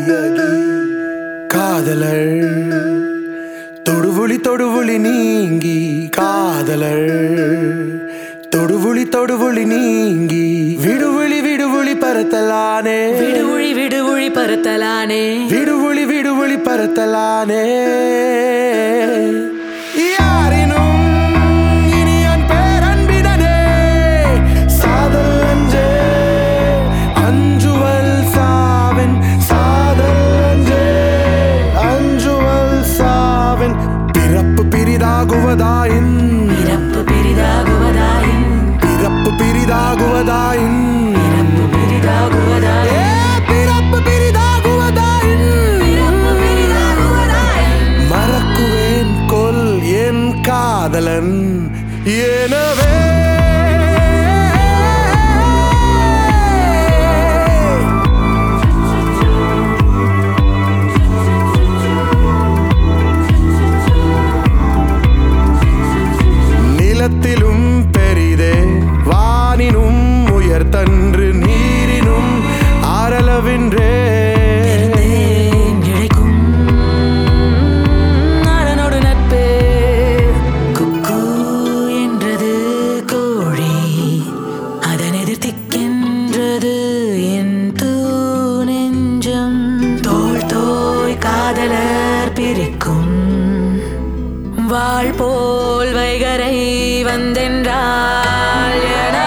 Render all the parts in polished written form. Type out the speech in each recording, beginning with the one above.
காதலர் தொடுவுளி நீங்கி காதலர் தொடுவுளி நீங்கி விடுவுளி பரத்தலானே விடுவுளி பரத்தலானே விடுவுளி பரத்தலானே யாரினும் இனியன் பேரன்பிடனே சாதல் அஞ்சே அஞ்சுவல் சாவின் சாதல் அஞ்சே அஞ்சுவல் சாவின் பிறப்பு பிரிதாகுவதாயின் மறக்குவேன் கொல் என் காதலன் எனவே நிலத்திலும் பெரிதே வானினும் உயர்த்தன்று நீரினும் ஆரளவின்றே வாழ் போல் வைகரை வந்தென்றால்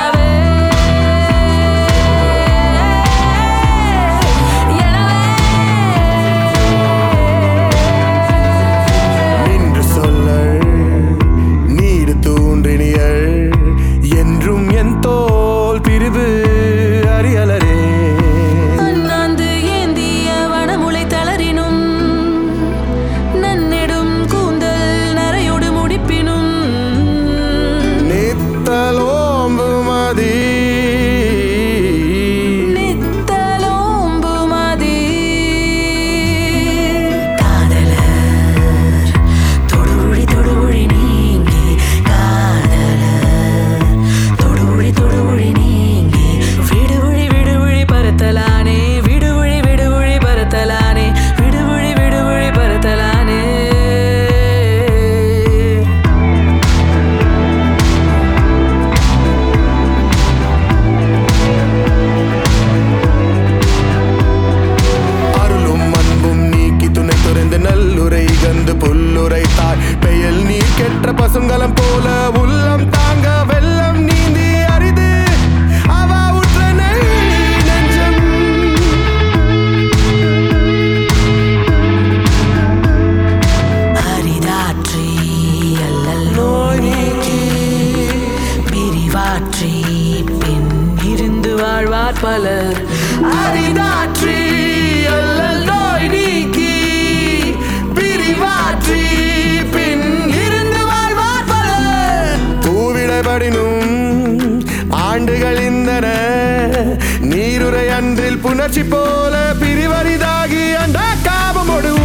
நின்று சொல்லள் நீடு தூன்றினியள் என்றும் என் தோல் பிரிவு அறியலரே அண்ணாந்து ஏந்திய வனமுலை தளரினும் நன்னெடும் கூந்தல் நரையோடு முடிப்பினும் நித்தலோம்புமதி காதலர் தொடுவுளி நீங்கி காதலர் தொடுவுளி நீங்கி விடுவுளி பரத்தலானே விடுவுளி பரத்தலானே விடுவுளி பரத்தலானே அருளும் அன்பும் நீக்கி துணை துறைந்து நல்லுரை கந்து புல்லுரை தாய் பெயல் நீர் கெற்ற பசுங்கலம் போல உள்ளம் தாங்க வெள்ளம் நீந்தி அரிது அவா உற்ற நெஞ்சம் அரிதாற்றி அல்லல் நோய் நீக்கி பிரிவாற்றி பின் இருந்து வாழ்வார் பலர் அரிதாற்றி அல்லல் நோய் நீக்கி பிரிவாற்றி பின் இருந்து வாழ்வார் பலர் பூவிடைபடினும் ஆண்டுகள் இந்தன நீருரை அன்றில் புணர்ச்சி போல பிரிவரிதாகி அந்த காபமொடு